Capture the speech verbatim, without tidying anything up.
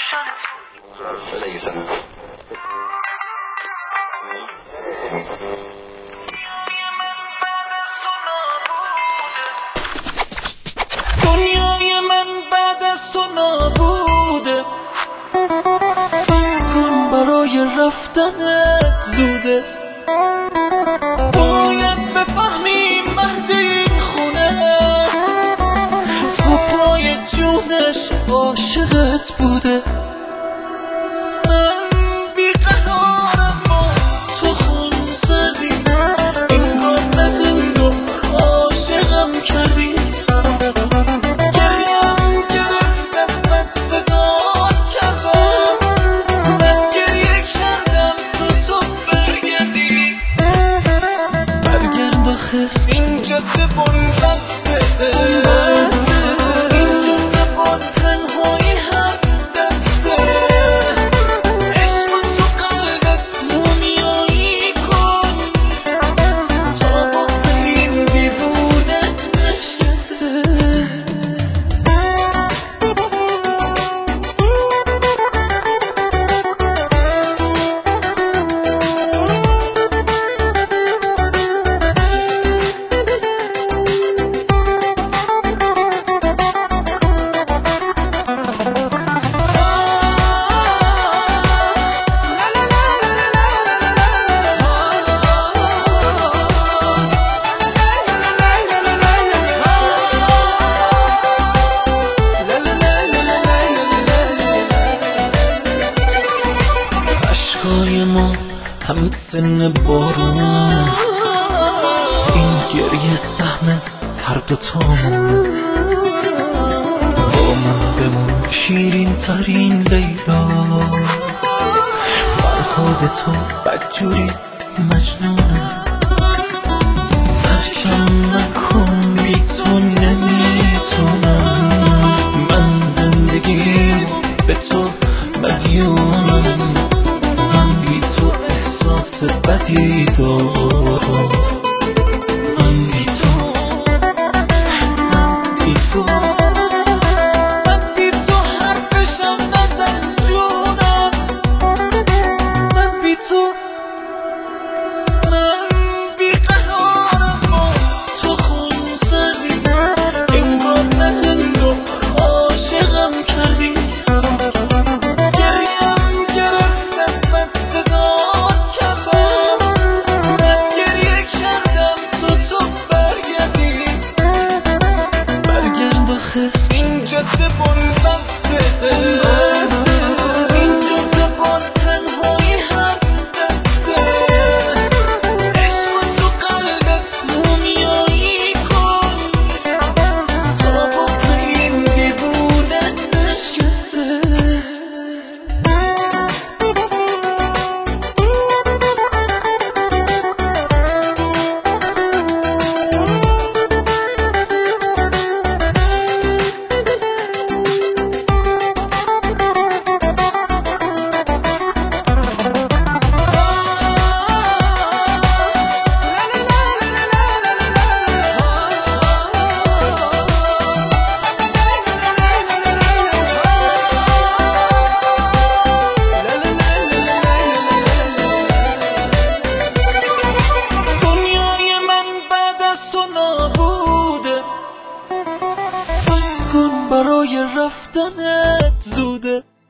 دنیای من بعد از تو نابوده، فکر کن برای رفتنت زوده. باید بفهمی مرد این خونه تو پای جونش عاشقت بوده. من بیقرارم و تو خون سردی، انگار نهنگار عاشقم کردی. گریم گرفت از بس صدات کردم، من گریه کردم تو تو برگردی. برگرد آخه این جاده بنبسته، این جاده با تنهایی هم دسته. عشق تو قلبت مومیایی کن تا بغض این دیوونه نشکسته. اشکای ما هم سن بارونه، این گریه سهم هر دوتامونه. با من بمون شیرین ترین لیلا، فرهاد تو بدجوری مجنونه. ترکم نکن بی تو نمیتونم، من زندگی به تو مدیونم. من بی تو احساس بدی دارم، من بی تو من بی تو من بی تو حرفشم نزن جونم. من بی تو من بیقرارم و تو خون سردی، انگار نهنگار عاشقم کردی. این جاده بنبسته، این جاده با تنهایی هم دسته. عشق تو قلبت مومیایی کن تا بغض این دیوونه نشکسته. برای رفتنت زوده.